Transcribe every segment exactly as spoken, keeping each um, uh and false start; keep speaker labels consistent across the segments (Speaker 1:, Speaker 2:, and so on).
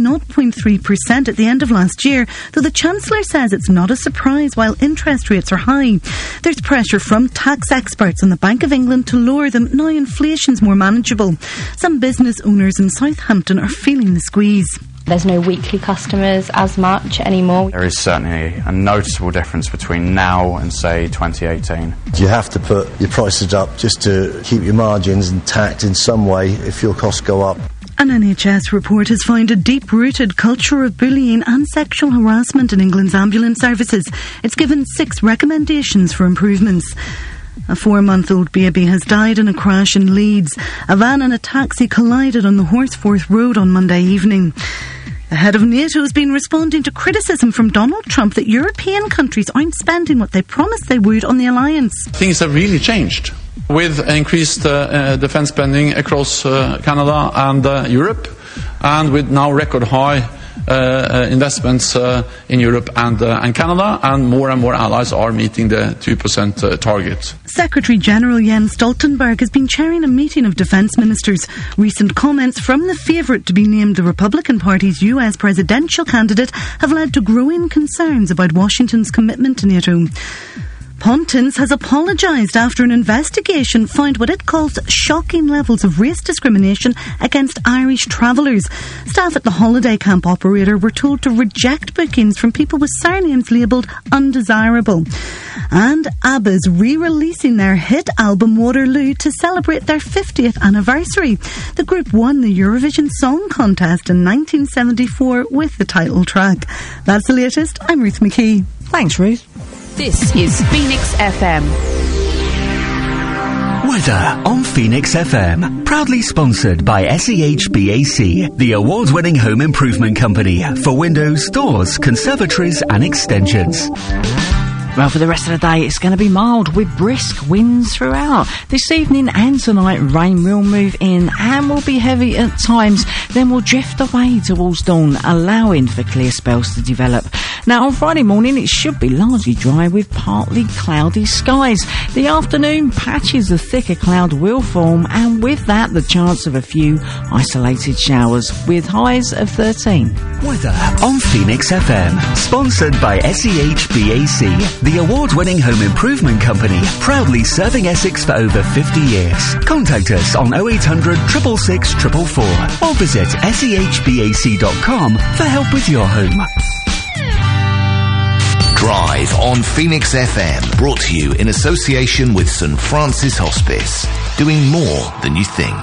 Speaker 1: zero point three percent at the end of last year, though the Chancellor says it's not a surprise while interest rates are high. There's pressure from tax experts on the Bank of England to lower them now inflation's more manageable. Some business owners in Southampton are feeling the squeeze.
Speaker 2: There's no weekly customers as much anymore.
Speaker 3: There is certainly a noticeable difference between now and, say, twenty eighteen.
Speaker 4: You have to put your prices up just to keep your margins intact in some way if your costs go up.
Speaker 1: An N H S report has found a deep-rooted culture of bullying and sexual harassment in England's ambulance services. It's given six recommendations for improvements. A four-month-old baby has died in a crash in Leeds. A van and a taxi collided on the Horsforth Road on Monday evening. The head of NATO has been responding to criticism from Donald Trump that European countries aren't spending what they promised they would on the alliance.
Speaker 5: Things have really changed with increased uh, uh, defence spending across uh, Canada and uh, Europe, and with now record high uh, uh, investments uh, in Europe and, uh, and Canada, and more and more allies are meeting the two percent uh, target.
Speaker 1: Secretary-General Jens Stoltenberg has been chairing a meeting of defence ministers. Recent comments from the favourite to be named the Republican Party's U S presidential candidate have led to growing concerns about Washington's commitment to NATO. Pontins has apologised after an investigation found what it calls shocking levels of race discrimination against Irish travellers. Staff at the holiday camp operator were told to reject bookings from people with surnames labelled undesirable. And ABBA's re-releasing their hit album Waterloo to celebrate their fiftieth anniversary. The group won the Eurovision Song Contest in nineteen seventy-four with the title track. That's the latest. I'm Ruth McKee.
Speaker 6: Thanks, Ruth.
Speaker 7: This is Phoenix F M.
Speaker 8: Weather on Phoenix F M. Proudly sponsored by S E H B A C, the award-winning home improvement company for windows, doors, conservatories and extensions.
Speaker 6: Well, for the rest of the day, it's going to be mild with brisk winds throughout. This evening and tonight, rain will move in and will be heavy at times, then will drift away towards dawn, allowing for clear spells to develop. Now, on Friday morning, it should be largely dry with partly cloudy skies. The afternoon, patches of thicker cloud will form, and with that, the chance of a few isolated showers, with highs of thirteen.
Speaker 8: Weather on Phoenix F M. Sponsored by S E H B A C, the award-winning home improvement company, proudly serving Essex for over fifty years. Contact us on oh eight hundred, six six six, four four four or visit S E H B A C dot com for help with your home.
Speaker 9: Drive on Phoenix F M, brought to you in association with St Francis Hospice, doing more than you think.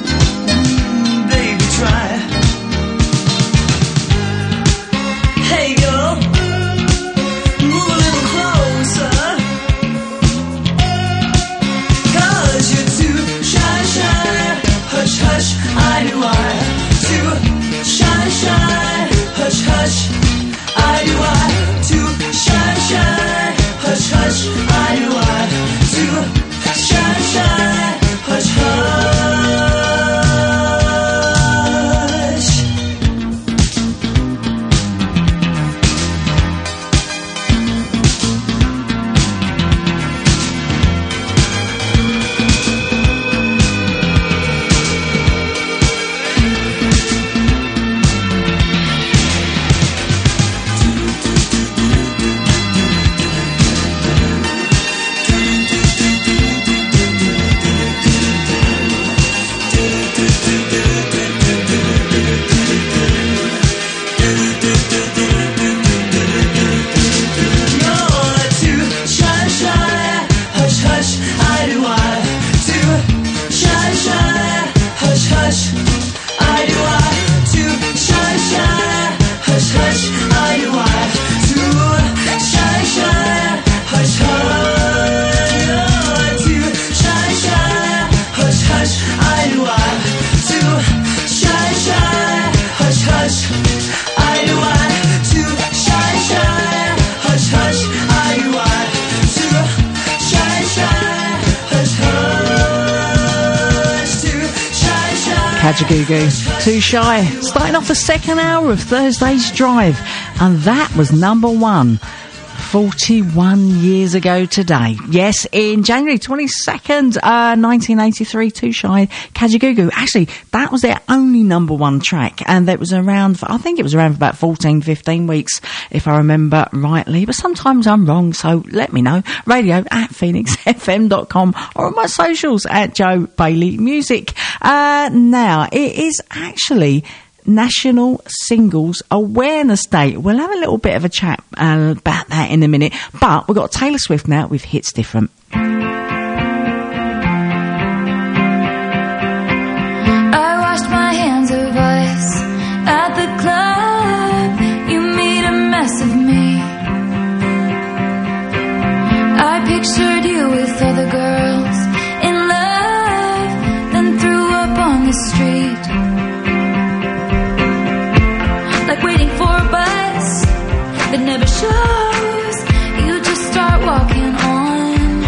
Speaker 10: Hey
Speaker 6: Kajagoogoo, Too Shy, starting off the second hour of Thursday's Drive, and that was number one forty-one years ago today. Yes, in January twenty-second, uh, nineteen eighty-three, Too Shy, Kajagoogoo. Actually, that was their only number one track, and it was around, for, I think it was around for about fourteen, fifteen weeks, if I remember rightly, but sometimes I'm wrong, so let me know. Radio at phoenix f m dot com or on my socials at Joe Bailey Music. Uh, now, it is actually National Singles Awareness Day. We'll have a little bit of a chat uh, about that in a minute, but we've got Taylor Swift now with Hits Different.
Speaker 10: I washed my hands of us at the club. You made a mess of me. I pictured you with other girls in love, then threw up on the street. Like waiting for a bus that never shows. You just start walking on.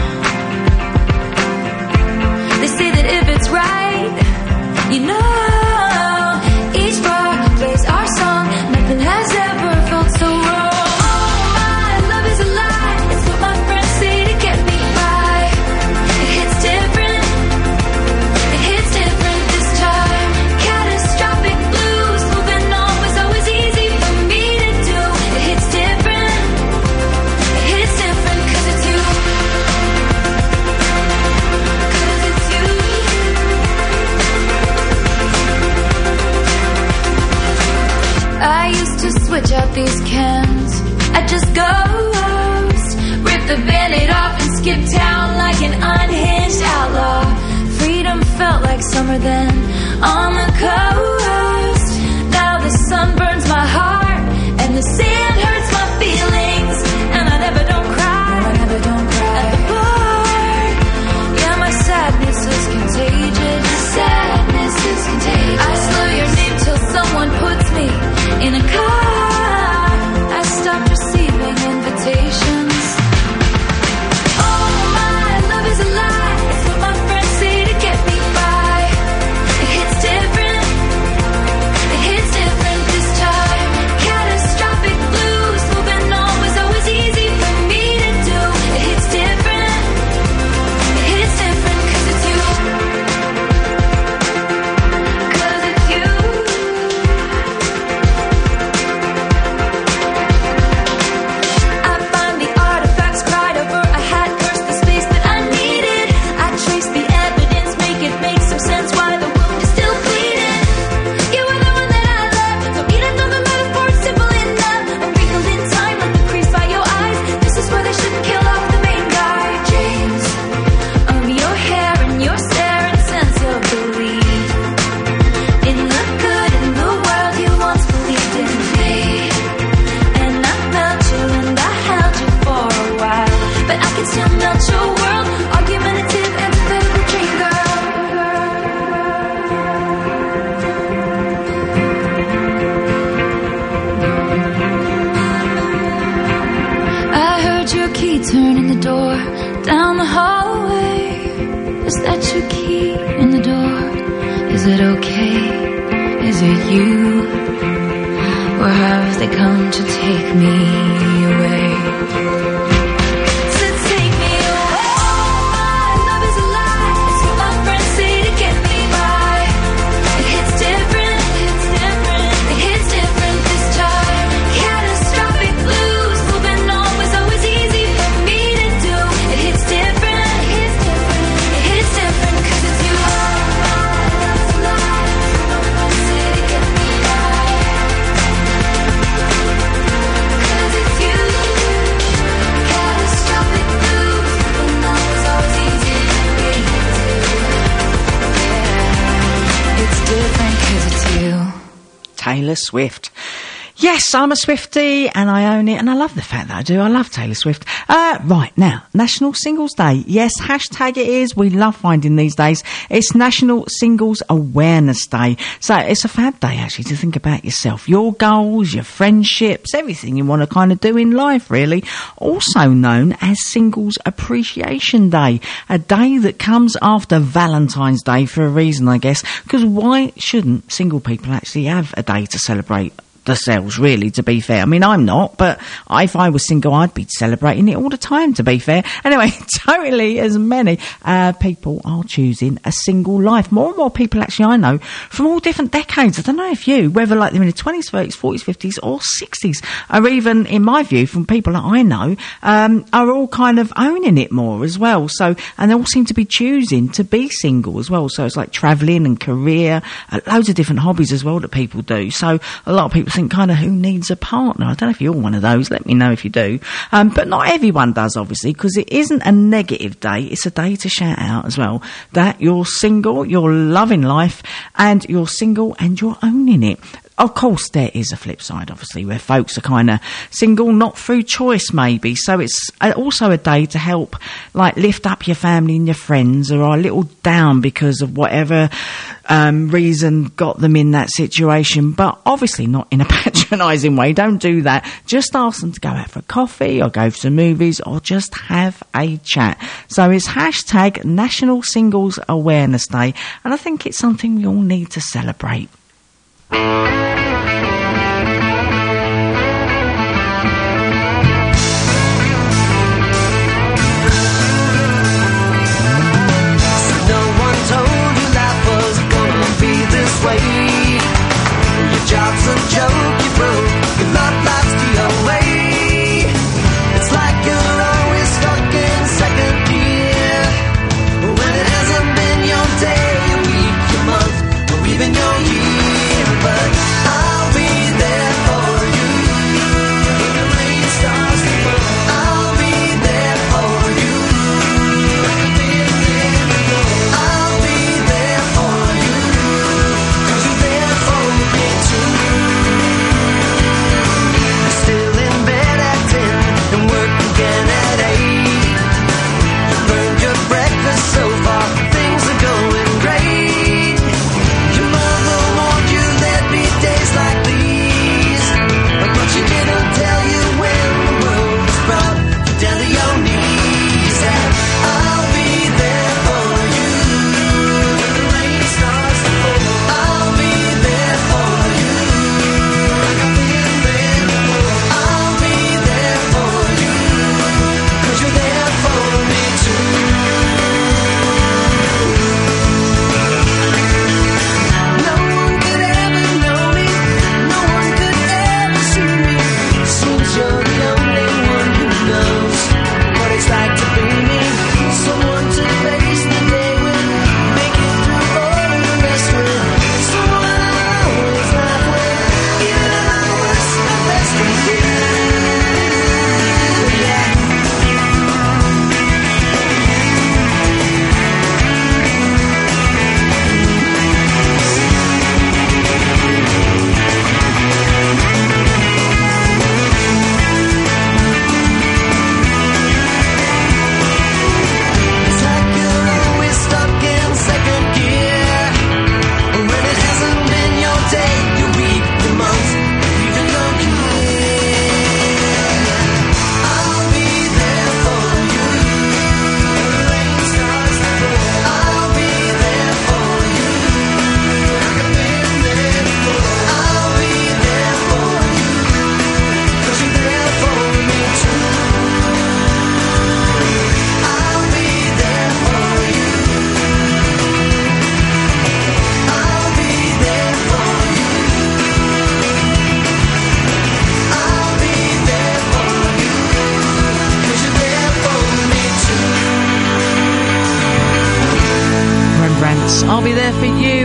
Speaker 10: They say that if it's right, you know, each bar plays our song. Nothing has ever felt so wrong. Oh, my love is a lie. It's what my friends say to get me by. It hits different. It hits different this time. Catastrophic blues. Moving on was always easy for me to do. It hits different. It hits different 'cause it's you. 'Cause it's you. I used to switch out these cans. I'd just ghost, rip the band-aid off and skip town like an unhinged outlaw. Freedom felt like summer then on the coast. Now the sun burns my heart and the sand hurts my feelings, and I never don't cry. I never don't cry at the bar. Yeah, my sadness is contagious. My sadness is contagious. I slow your name till someone puts me in a car. I stopped receiving invitations. Oh, my love is a lie. It's what my friends say to get me by. It hits different. It hits different this time. Catastrophic blues. Moving on was always easy for me to do. It hits different. It hits different 'cause it's you. 'Cause it's you. I find the artifacts cried over. I had cursed the space that I needed. I trace the evidence, make it make some sense why the wound is still bleeding. You were the one that I loved, so even though the metaphor is simple enough, I'm wrinkled in time like the crease by your eyes. This is where they shouldn't kill off the main guy. Dreams of your hair and your stare and sense of belief in the good in the world you once believed in me. And I felt you and I held you for a while, but I can still melt your world. Argumentative, empathetic dream girl. I heard your key turn in the door down the hallway. Is that your key in the door? Is it okay? Is it you? Or have they come to take me away? To take me away. Oh, my love is a lie. It's what my friends say to get me by. It hits different. It hits different. It hits different this time. Catastrophic blues. Moving on was always easy for me to do. It hits different. It hits different. It hits different 'cause it's you. Oh, my love is a lie. It's what my friends say to get me by. 'Cause it's you. Catastrophic blues. Moving on was always easy for me to do. Yeah. It's different 'cause it's you.
Speaker 6: Taylor Swift. Yes, I'm a Swiftie and I own it, and I love the fact that I do. I love Taylor Swift. Uh, right, now, National Singles Day. Yes, hashtag it is. We love finding these days. It's National Singles Awareness Day. So it's a fab day, actually, to think about yourself, your goals, your friendships, everything you want to kind of do in life, really. Also known as Singles Appreciation Day, a day that comes after Valentine's Day for a reason, I guess, because why shouldn't single people actually have a day to celebrate themselves, really, to be fair? I mean, I'm not, but if I was single, I'd be celebrating it all the time, to be fair. Anyway, totally as many uh, people are choosing a single life. More and more people, actually, I know, from all different decades. I don't know if you, whether like they're in the twenties, thirties, forties, fifties or sixties, or even, in my view, from people that I know, um, are all kind of owning it more as well. So, and they all seem to be choosing to be single as well. So it's like travelling and career, uh, loads of different hobbies as well that people do. So a lot of people think kind of who needs a partner. I don't know if you're one of those. Let me know if you do. Um, but not everyone does, obviously, because it isn't a negative day. It's a day to shout out as well that you're single, you're loving life, and you're single and you're owning it. Of course, there is a flip side, obviously, where folks are kind of single, not through choice, maybe. So it's also a day to help, like, lift up your family and your friends who are a little down because of whatever um, reason got them in that situation. But obviously not in a patronising way. Don't do that. Just ask them to go out for a coffee or go for some movies or just have a chat. So it's hashtag National Singles Awareness Day. And I think it's something we all need to celebrate.
Speaker 11: Job's a joke, you broke, your love life's the away. It's like you're always stuck in second gear, when it hasn't been your day, your week, your month, or even your year. But I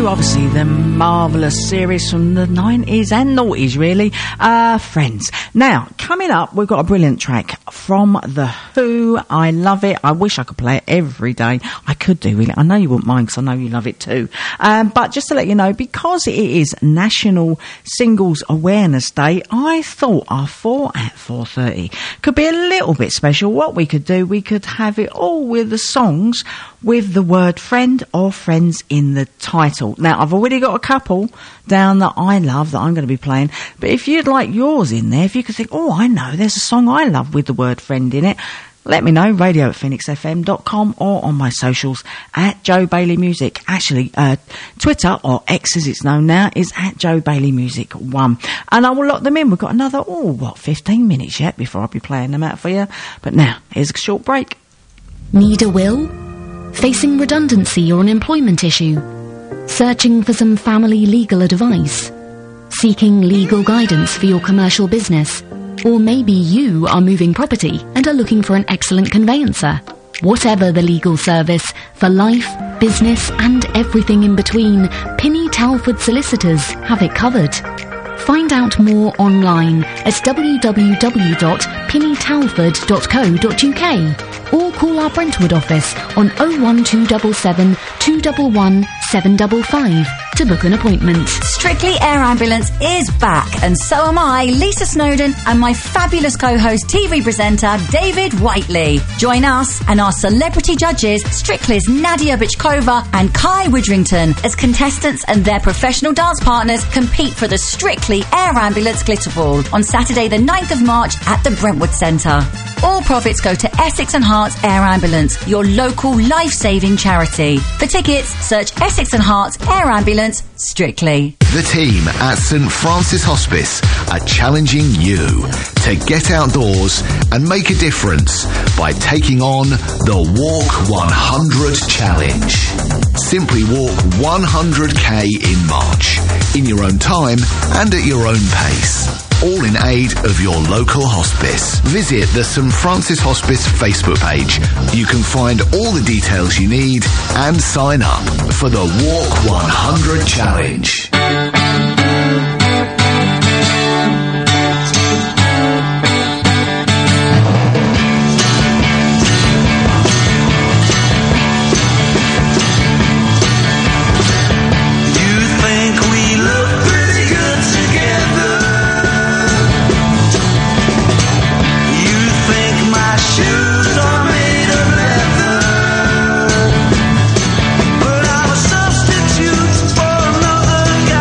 Speaker 6: obviously the marvellous series from the nineties and noughties, really, uh, Friends. Now, coming up, we've got a brilliant track from The Who. I love it. I wish I could play it every day. I could do, really. I know you wouldn't mind, because I know you love it too. Um, but just to let you know, because it is National Singles Awareness Day, I thought our four at four thirty could be a little bit special. What we could do, we could have it all with the songs with the word friend or friends in the title. Now, I've already got a couple down that I love that I'm going to be playing, but if you'd like yours in there, if you could think, oh, I know, there's a song I love with the word friend in it, let me know, radio at phoenix f m dot com or on my socials at Joe Bailey Music. Actually, uh, Twitter, or X as it's known now, is at Joe Bailey Music one. And I will lock them in. We've got another, oh, what, fifteen minutes yet before I'll be playing them out for you. But now, here's a short break.
Speaker 12: Need a will? Facing redundancy or an employment issue? Searching for some family legal advice? Seeking legal guidance for your commercial business? Or maybe you are moving property and are looking for an excellent conveyancer. Whatever the legal service, for life, business and everything in between, Pinny Talford Solicitors have it covered. Find out more online at w w w dot pinny talford dot co dot u k or call our Brentwood office on oh one two seven seven, two one one, seven five five to book an appointment.
Speaker 13: Strictly Air Ambulance is back, and so am I, Lisa Snowdon, and my fabulous co-host T V presenter David Whiteley. Join us and our celebrity judges, Strictly's Nadia Bichkova and Kai Widrington, as contestants and their professional dance partners compete for the Strictly Air Ambulance Glitter Ball on Saturday the ninth of March at the Brentwood Centre. All profits go to Essex and Hearts Air Ambulance, your local life-saving charity. For tickets, search Essex and Hearts Air Ambulance Strictly.
Speaker 9: The team at St Francis Hospice are challenging you to get outdoors and make a difference by taking on the Walk one hundred Challenge. Simply walk one hundred k in March, in your own time and at your own pace. All in aid of your local hospice. Visit the St Francis Hospice Facebook page. You can find all the details you need and sign up for the Walk one hundred Challenge.
Speaker 11: But I'm a substitute for another guy.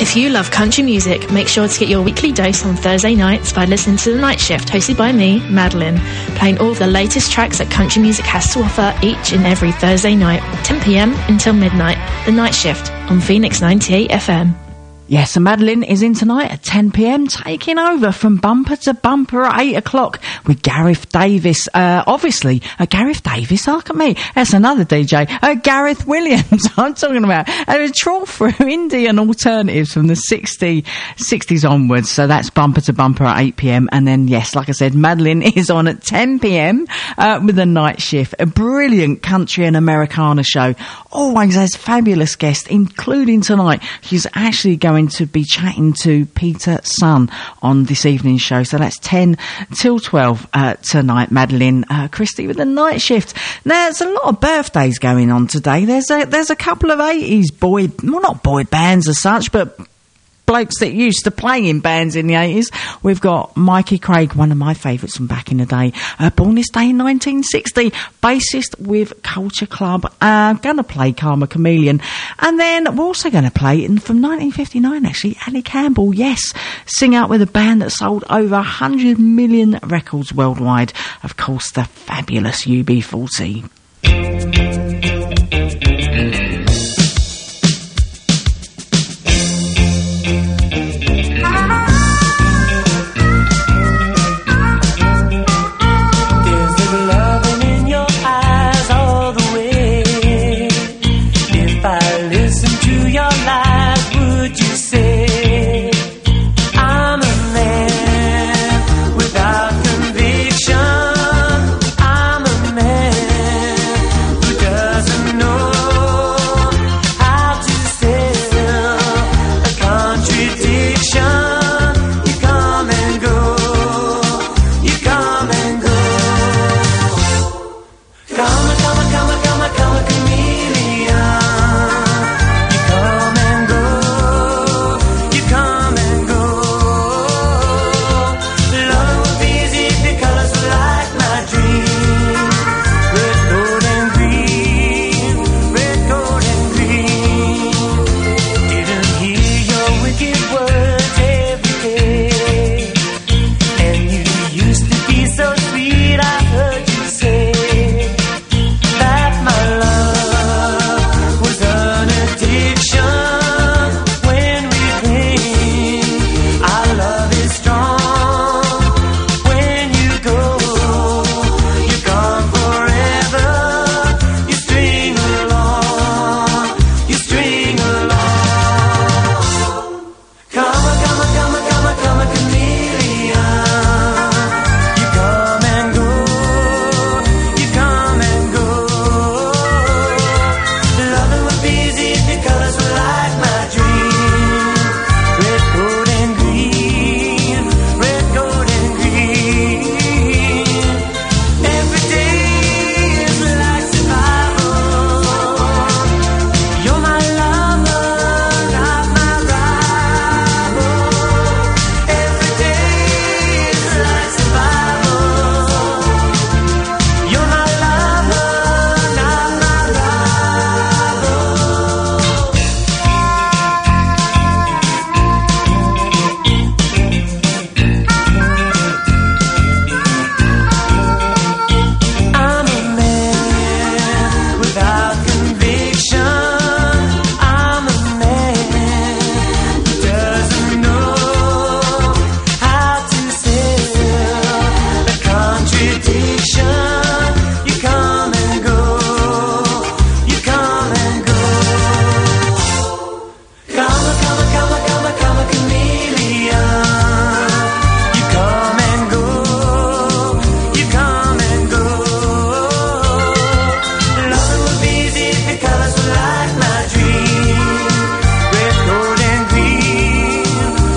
Speaker 14: If you love country music, make sure to get your weekly dose on Thursday nights by listening to The Night Shift, hosted by me, Madeline, playing all of the latest tracks that country music has to offer each and every Thursday night, ten p m until midnight. The Night Shift on Phoenix ninety-eight F M.
Speaker 6: Yes, and Madeline is in tonight at ten p m, taking over from bumper to bumper at eight o'clock with Gareth Davis. Uh, obviously, uh, Gareth Davis, look at me. That's another D J. Uh, Gareth Williams, I'm talking about. Uh, a trawl through indie and alternatives from the sixties, sixties onwards. So that's bumper to bumper at eight p m. And then, yes, like I said, Madeline is on at ten p m uh, with The Night Shift. A brilliant country and Americana show. Always has fabulous guests, including tonight. She's actually going to be chatting to Peter Sun on this evening's show. So that's ten till twelve uh, tonight. Madeline uh, Christie with The Night Shift. Now, there's a lot of birthdays going on today. There's a, there's a couple of eighties boy, well, not boy bands as such, but blokes that used to play in bands in the eighties. We've got Mikey Craig, one of my favourites from back in the day, uh, born this day in nineteen sixty, bassist with Culture Club, uh, going to play Karma Chameleon. And then we're also going to play, in, from nineteen fifty-nine actually, Ali Campbell, yes, sing out with a band that sold over one hundred million records worldwide. Of course, the fabulous U B forty.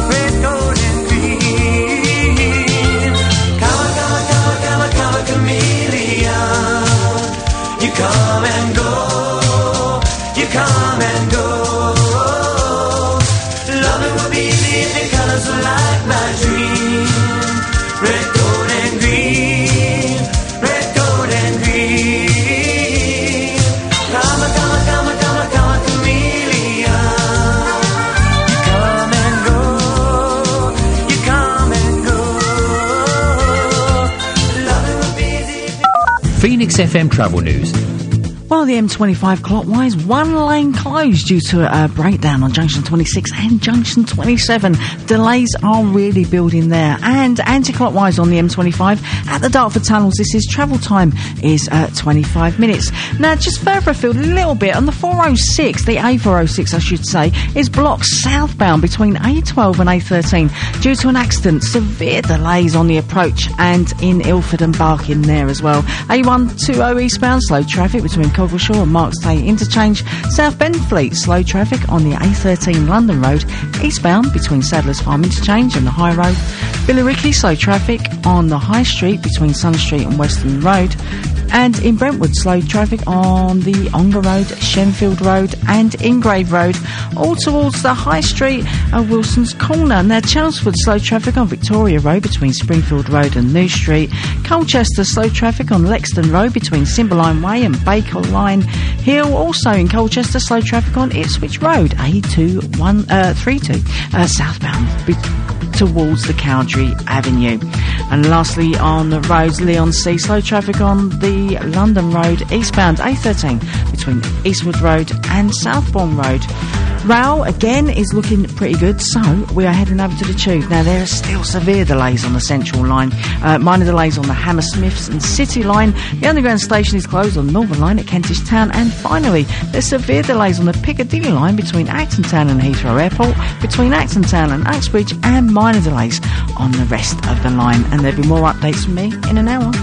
Speaker 11: Come on, come on, come on, come on, chameleon.
Speaker 15: Phoenix F M travel news.
Speaker 6: Well, the M twenty-five clockwise, one lane closed due to a breakdown on junction twenty-six and junction twenty-seven. Delays are really building there. And anti-clockwise on the M twenty-five at the Dartford tunnels, this is travel time is uh, twenty-five minutes. Now, just further afield a little bit on the four oh six, the A four oh six, I should say, is blocked southbound between A twelve and A thirteen due to an accident. Severe delays on the approach and in Ilford and Barking there as well. A one twenty eastbound, slow traffic between Coggleshaw and Marksday Interchange. South Benfleet, slow traffic on the A thirteen London Road, eastbound between Sadler's Farm Interchange and the High Road. Billericay, slow traffic on the High Street between Sun Street and Western Road. And in Brentwood, slow traffic on the Ongar Road, Shenfield Road and Ingrave Road, all towards the High Street of Wilson's Corner. Now, Chelmsford, slow traffic on Victoria Road between Springfield Road and New Street. Colchester, slow traffic on Lexden Road between Cymbeline Way and Baker Line Hill. Also in Colchester, slow traffic on Ipswich Road, A two one three two, uh, southbound be- towards the Cowdrey Avenue. And lastly, on the roads, Leon C, slow traffic on the London Road, eastbound A thirteen between Eastwood Road and Southbourne Road. Rail, again, is looking pretty good, so we are heading over to the Tube. Now, there are still severe delays on the Central Line, uh, minor delays on the Hammersmiths and City Line. The Underground Station is closed on Northern Line at Kentish Town, and finally, there's severe delays on the Piccadilly Line between Acton Town and Heathrow Airport, between Acton Town and Uxbridge, and minor delays on the rest of the line. And there'll be more updates from me in an hour.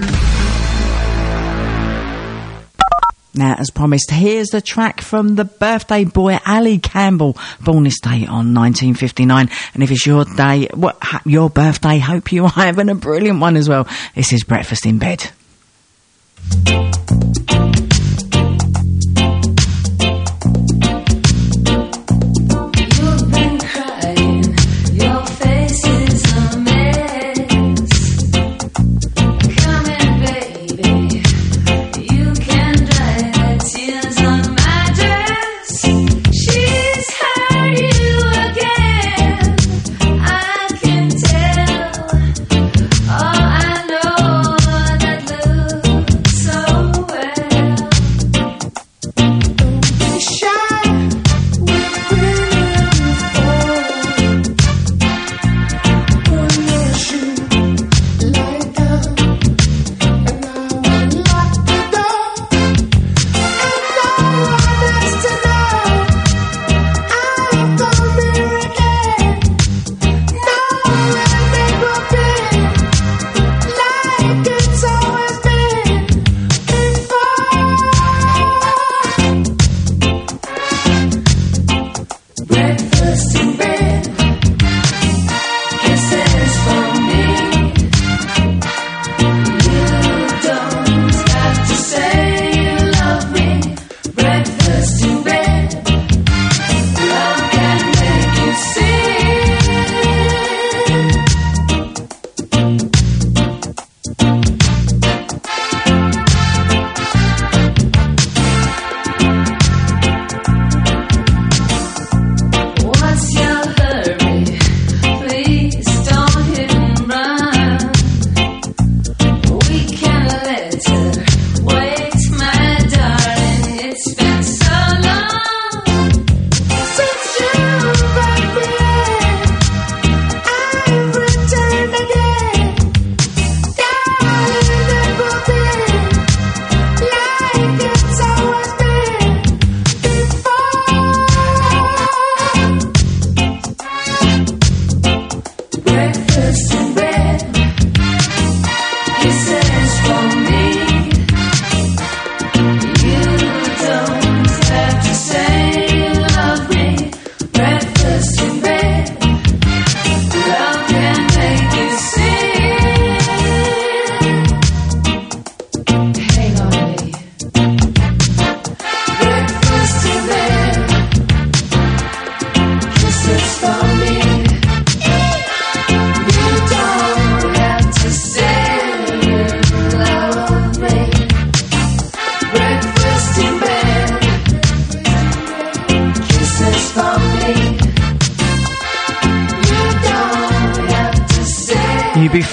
Speaker 6: Now, as promised, here's the track from the birthday boy Ali Campbell, born this day on nineteen fifty-nine. And if it's your day, what, your birthday, hope you are having a brilliant one as well. This is Breakfast in Bed.
Speaker 10: Oh, I know that looks so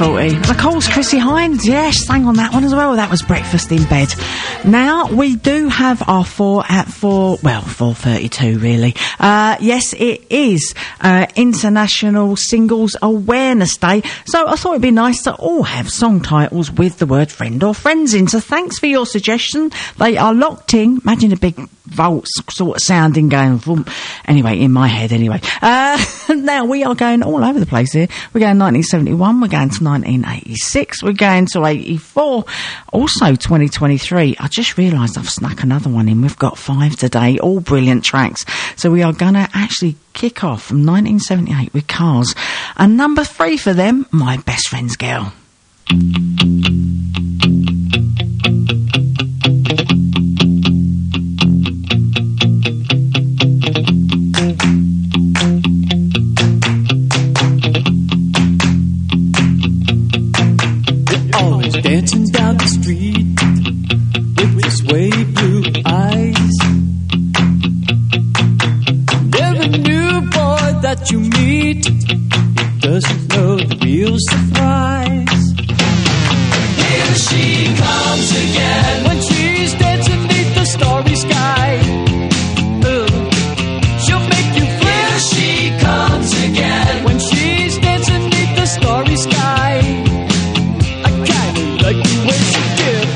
Speaker 6: forty. Of course, Chrissy Hines, yes, sang on that one as well. That was Breakfast in Bed. Now, we do have our four at four, well, four thirty-two really. Uh, yes, it is uh, International Singles Awareness Day, so I thought it'd be nice to all have song titles with the word friend or friends in. So thanks for your suggestion. They are locked in. Imagine a big vault sort of sounding going from, anyway, in my head anyway. Uh, now we are going all over the place here. We're going nineteen seventy-one, we're going to nineteen eighty-six, we're going to eighty-four, also twenty twenty-three. I just realised I've snuck another one in. We've got five today, all brilliant tracks. So we are going to actually kick off from nineteen seventy-eight with Cars. And number three for them, My Best Friend's Girl.
Speaker 15: Dancing down the street with this wavy blue eyes. Every new boy that you meet, he doesn't know the real surprise. Here she comes again when she's dancing beneath the starry sky. Ooh, she'll make you feel. Here she comes again when she's dancing beneath the starry sky. Like the way she did.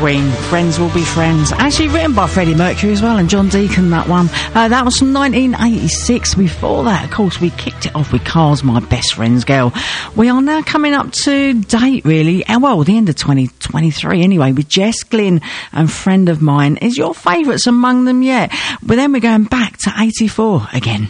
Speaker 6: Queen. Friends Will Be Friends. Actually written by Freddie Mercury as well, and John Deacon, that one. Uh, that was from nineteen eighty-six. Before that, of course, we kicked it off with Cars, My Best Friend's Girl. We are now coming up to date, really, and well, the end of twenty twenty-three anyway, with Jess Glynn and Friend of Mine. Is your favourites among them yet? But then we're going back to eighty-four again.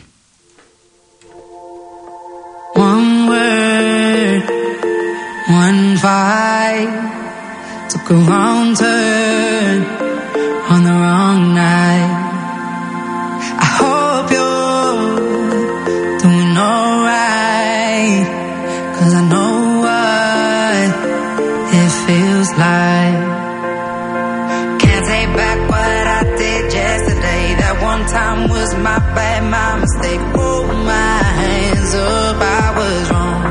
Speaker 16: One word, one vibe, took a wrong turn on the wrong night. I hope you're doing alright, 'cause I know what it feels like. Can't take back what I did yesterday. That one time was my bad, my mistake. Hold my hands up, I was wrong.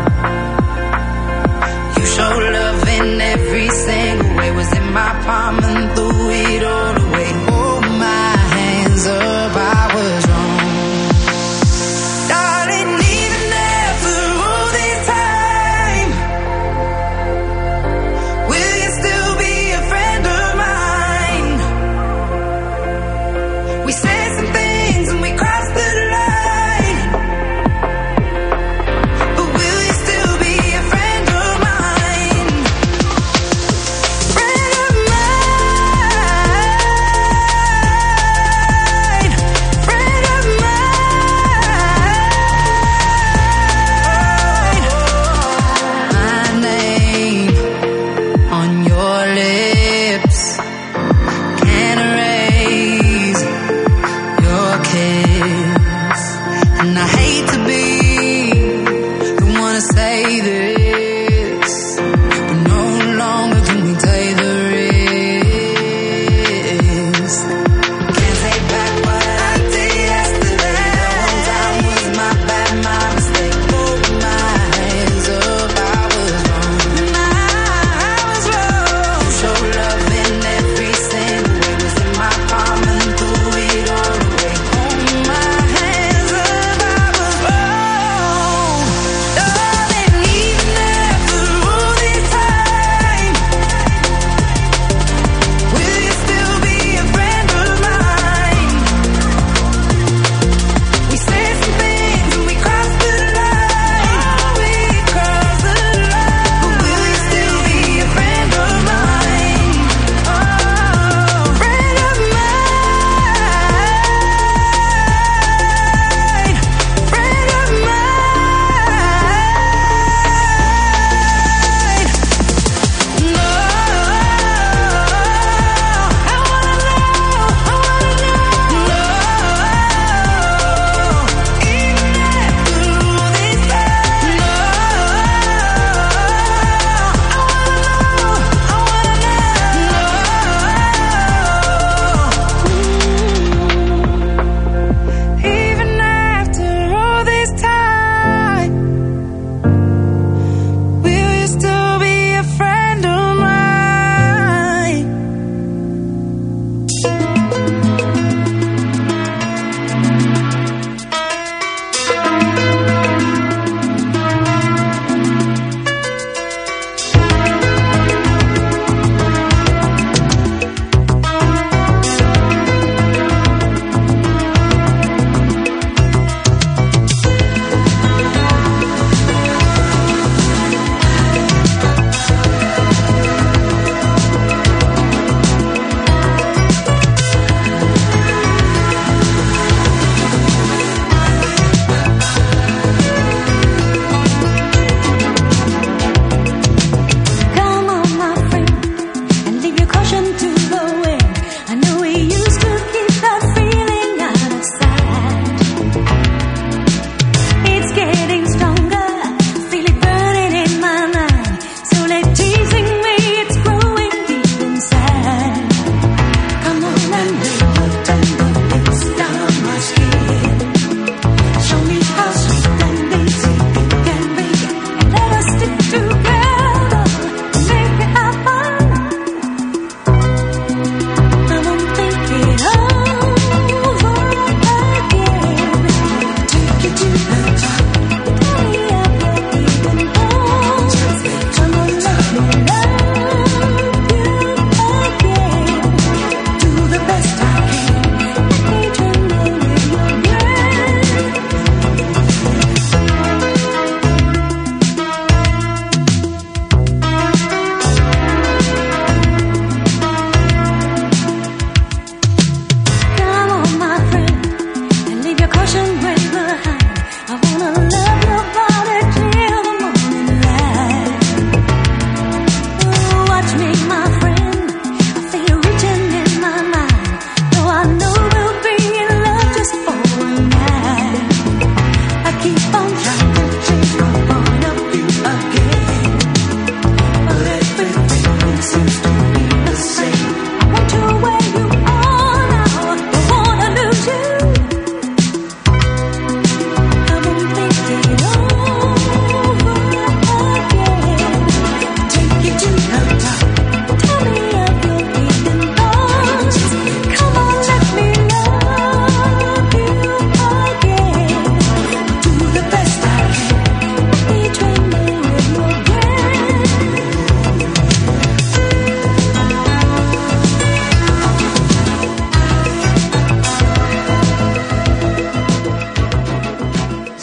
Speaker 16: You show love in every single way. Was in my palm and threw it all away. Hold my hands up, I was wrong. Darling, even after all this time, will you still be a friend of mine? We said some things and we crossed the line, but will you still be a friend of mine? Friend of mine.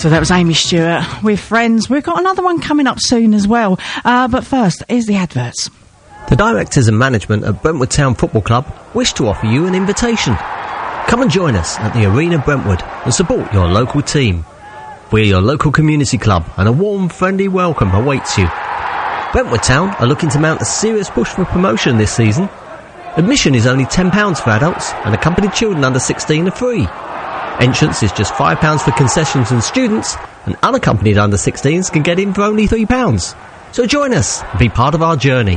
Speaker 6: So that was Amy Stewart with Friends. We've got another one coming up soon as well. Uh, but first, here's the adverts.
Speaker 17: The directors and management at Brentwood Town Football Club wish to offer you an invitation. Come and join us at the Arena Brentwood and support your local team. We're your local community club and a warm, friendly welcome awaits you. Brentwood Town are looking to mount a serious push for promotion this season. Admission is only ten pounds for adults and accompanied children under sixteen are free. Entrance is just five pounds for concessions and students, and unaccompanied under sixteens can get in for only three pounds. So join us and be part of our journey.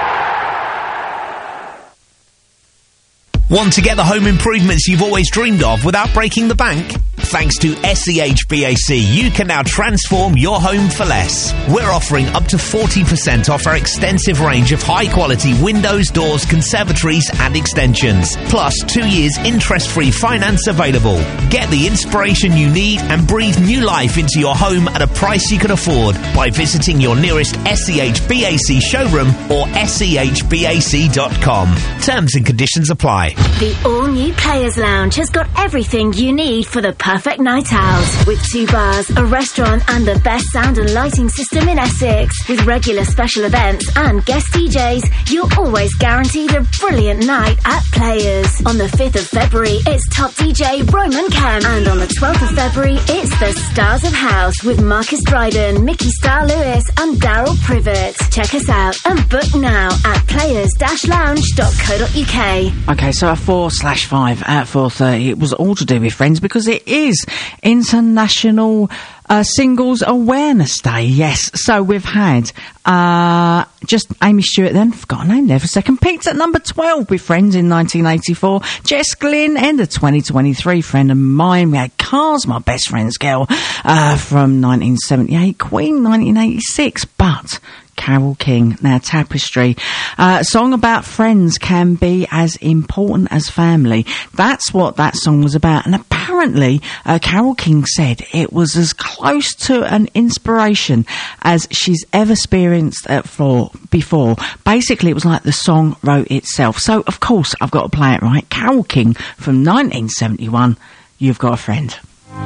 Speaker 18: Want to get the home improvements you've always dreamed of without breaking the bank? Thanks to S E H B A C, you can now transform your home for less. We're offering up to forty percent off our extensive range of high-quality windows, doors, conservatories and extensions. Plus, two years interest-free finance available. Get the inspiration you need and breathe new life into your home at a price you can afford by visiting your nearest S E H B A C showroom or S E H B A C dot com. Terms and conditions apply.
Speaker 19: The all-new Players Lounge has got everything you need for the perfect night out. With two bars, a restaurant and the best sound and lighting system in Essex. With regular special events and guest D Js, you're always guaranteed a brilliant night at Players. On the fifth of February, it's top D J Roman Kemp. And on the twelfth of February, it's the Stars of House with Marcus Dryden, Mickey Star Lewis and Daryl Privet. Check us out and book now at players dash lounge dot co dot uk.
Speaker 6: Okay, so at four slash five at four thirty, it was all to do with Friends because it is International uh, Singles Awareness Day. Yes, so we've had uh, just Amy Stewart then, forgot her name there for a second, peaked at number twelve with Friends in nineteen eighty-four. Jess Glynn, end of twenty twenty-three, friend of mine. We had Cars, My Best Friend's Girl, uh, from nineteen seventy-eight, Queen nineteen eighty-six, but Carole King, now Tapestry. Uh, song about friends can be as important as family. That's what that song was about. And apparently, uh, Carole King said it was as close to an inspiration as she's ever experienced uh, for, before. Basically, it was like the song wrote itself. So, of course, I've got to play it right. Carole King from nineteen seventy-one, You've Got a Friend.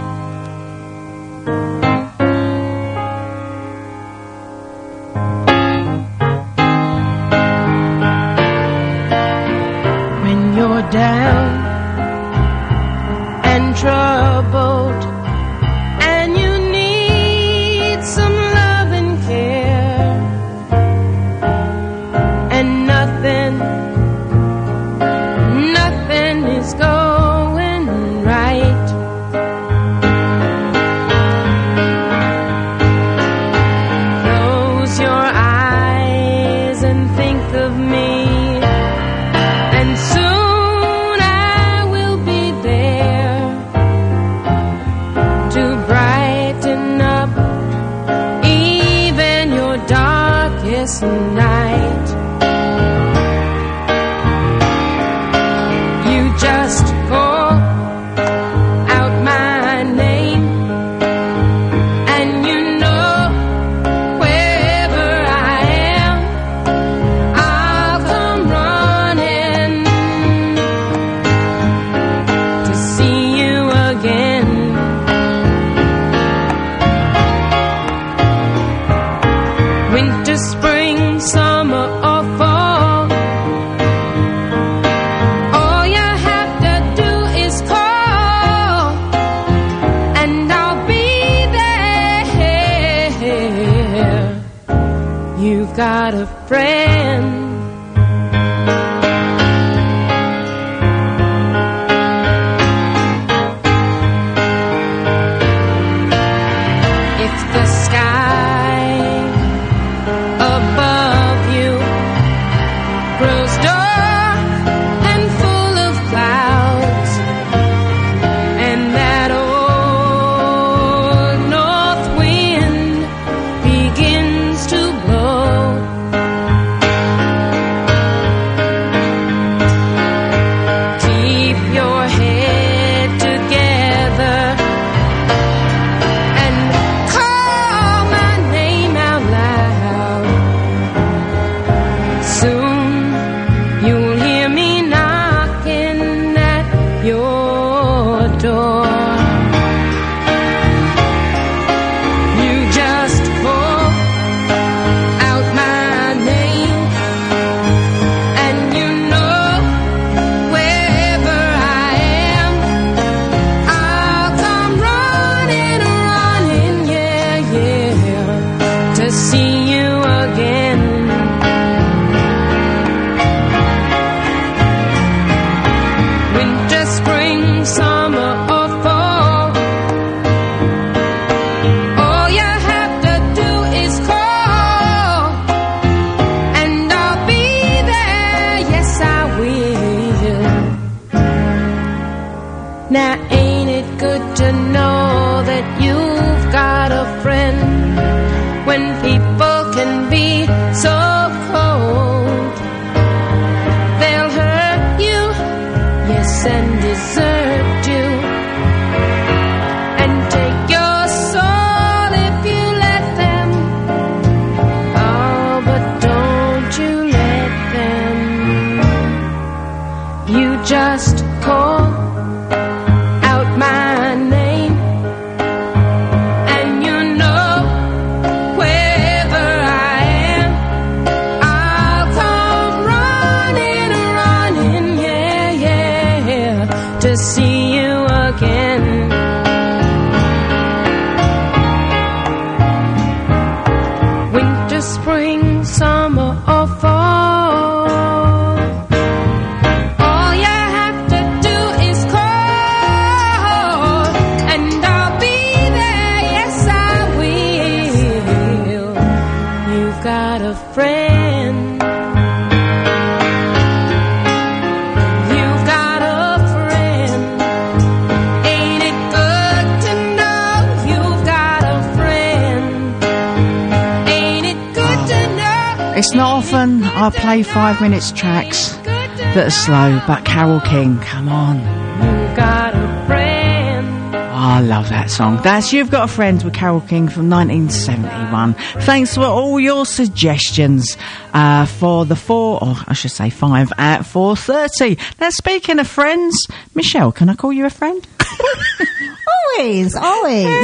Speaker 20: Down and troubled, and you need some love and care, and nothing, nothing is going right. Close your eyes and think of me, and soon night. You just call out my name, and you know wherever I am, I'll come running to see you again. Winter, spring, summer or fall, all you have to do is call, and I'll be there. You've got a friend. If the sky above you grows dark and full of clouds, and that old north wind begins to blow, Now ain't it good to know that you've got a friend when people can be so cold? They'll hurt you, yes, and desert you, and take your soul if you let them. Oh, but don't you let them. You just call out my name, and you know wherever I am, I'll come running, running, yeah, yeah, yeah, to see you again. Winter, spring, summer, or fall, all you have to do is call, and I'll be there, yes I will. You've got a friend. You've got a friend. Ain't it good to know you've got a friend? Ain't it good to know?
Speaker 6: It's not often I play five minutes tracks that are slow, but Carole King, come on.
Speaker 20: You've got a friend.
Speaker 6: Oh, I love that song. That's You've Got a Friend with Carole King from nineteen seventy-one. Thanks for all your suggestions uh, for the four, or I should say five, at four thirty. Now, speaking of friends, Michelle, can I call you a friend?
Speaker 1: Always, always.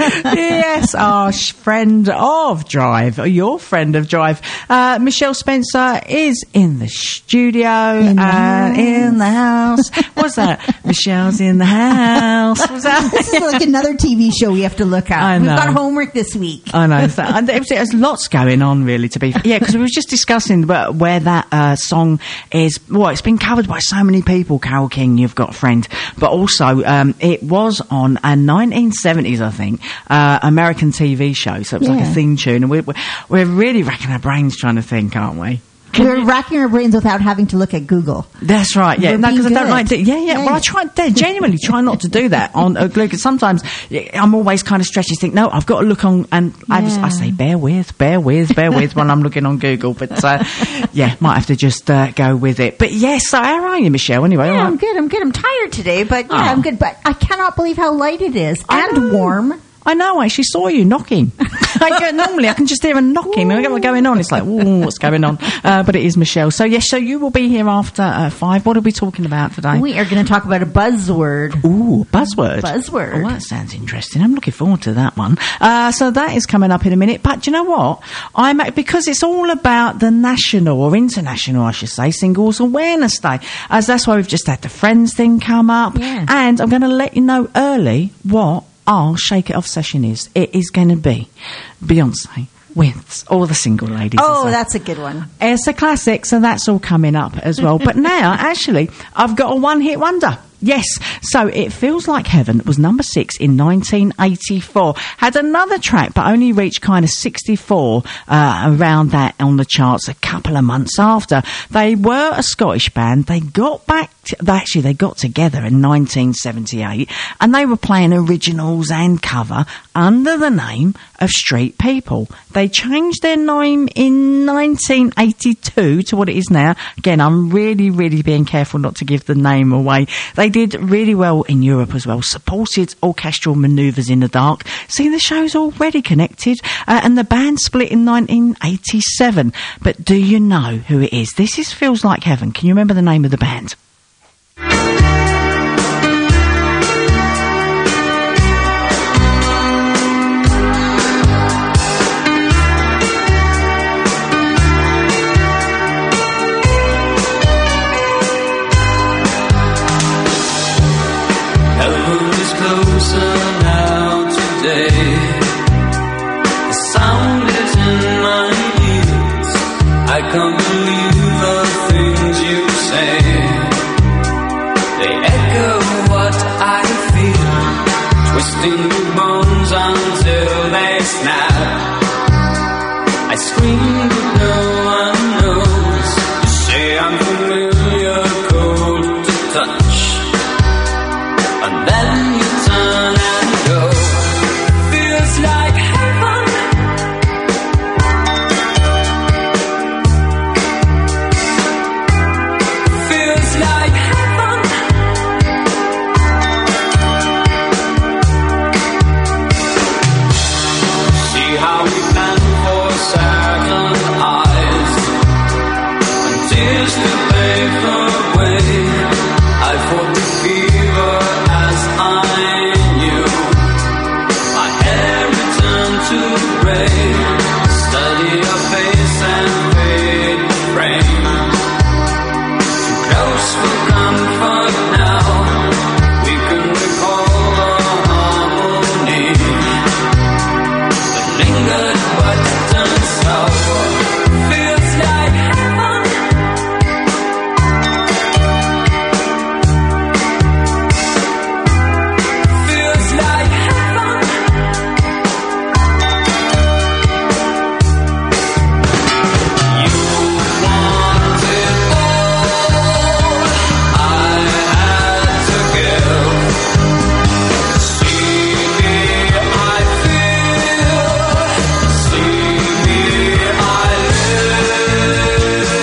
Speaker 6: Yes, our sh- friend of Drive, or your friend of Drive, uh, Michelle Spencer is in the studio,
Speaker 1: In the
Speaker 6: uh,
Speaker 1: house.
Speaker 6: in the house. What's that? Michelle's in the house. What's that?
Speaker 1: This is like another T V show we have to look at.
Speaker 6: I
Speaker 1: We've
Speaker 6: know.
Speaker 1: got homework this week.
Speaker 6: I know. So, and there's, there's lots going on, really, to be fair. Yeah, because we were just discussing where, where that uh, song is. Well, it's been covered by so many people, Carole King, You've Got a Friend. But also, um, it was on a nineteen seventies, I think, uh, American T V show. So it was like
Speaker 1: Yeah.
Speaker 6: a theme tune. And we're, we're really racking our brains trying to think, aren't we?
Speaker 1: We're racking our brains without having to look at Google.
Speaker 6: That's right. Yeah,
Speaker 1: We're
Speaker 6: no, because I
Speaker 1: being
Speaker 6: don't
Speaker 1: good.
Speaker 6: like. To, yeah, yeah. Well, I try. I genuinely try not to do that on uh, Google. Sometimes yeah, I'm always kind of stretched. You think, no, I've got to look on, and I, just, I say, bear with, bear with, bear with when I'm looking on Google. But uh, yeah, might have to just uh, go with it. But yes, so how are you, Michelle? Anyway,
Speaker 1: Yeah,
Speaker 6: all right.
Speaker 1: I'm good. I'm good. I'm tired today, but yeah,
Speaker 6: Oh.
Speaker 1: I'm good. But I cannot believe how light it is
Speaker 6: I
Speaker 1: and
Speaker 6: know.
Speaker 1: warm.
Speaker 6: I know, I actually saw you knocking. I go, normally I can just hear a knocking and I go, what's going on? It's like, ooh, what's going on? Uh, but it is Michelle. So yes, so you will be here after uh, five. What are we talking about today?
Speaker 1: We are going to talk about a buzzword.
Speaker 6: Ooh, buzzword.
Speaker 1: Buzzword.
Speaker 6: Oh, that sounds interesting. I'm looking forward to that one. Uh, so that is coming up in a minute. But do you know what? I'm because it's all about the national or international, I should say, Singles Awareness Day. As that's why we've just had the Friends thing come up.
Speaker 1: Yeah.
Speaker 6: And I'm going to let you know early what our Shake It Off session is. It is going to be Beyonce with all the single ladies.
Speaker 1: Oh,
Speaker 6: as well.
Speaker 1: that's a good one.
Speaker 6: It's a classic, so that's all coming up as well. But now, actually, I've got a one-hit wonder. Yes, so It Feels Like Heaven was number six in nineteen eighty-four. Had another track, but only reached kind of sixty-four uh, around that on the charts a couple of months after. They were a Scottish band. They got back, to, they actually, they got together in nineteen seventy-eight, and they were playing originals and cover under the name of Street People. They changed their name in nineteen eighty-two to what it is now. Again, I'm really, really being careful not to give the name away. They did really well in Europe as well, supported orchestral manoeuvres in the dark. See, the show's already connected, uh, and the band split in nineteen eighty-seven. But do you know who it is? This is Feels Like Heaven. Can you remember the name of the band?
Speaker 15: Heaven is closer now today. The sound is in my ears. I can't believe the things you say. They echo what I feel, twisting the bones until they snap. I scream but no one knows. You say I'm familiar, cold to touch.
Speaker 11: tears to pave the way. I fought the fever as I knew. My hair returned to grey. Study your face and fade frame. Too close for comfort now. We can recall the harmony that lingered but turned sour. Feels like heaven. Feels like heaven. You want it all. I had to give. See me, I feel. See me, I live.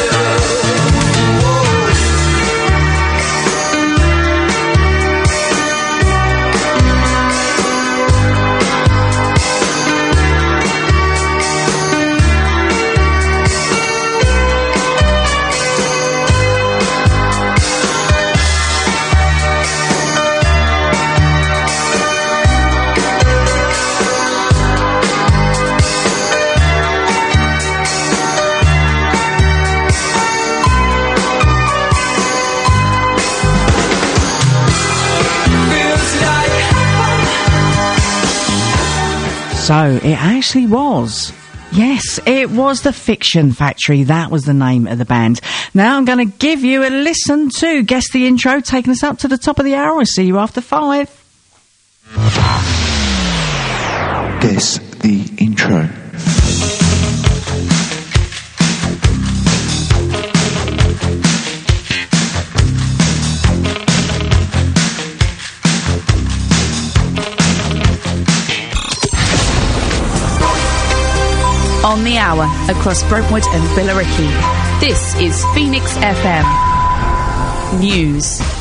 Speaker 11: Feels like heaven.
Speaker 6: So, it actually was. Yes, it was the Fiction Factory. That was the name of the band. Now I'm going to give you a listen to Guess the Intro, taking us up to the top of the hour. I'll see you after five.
Speaker 21: Guess the Intro.
Speaker 7: On the hour across Brentwood and Billericay. This is Phoenix F M News.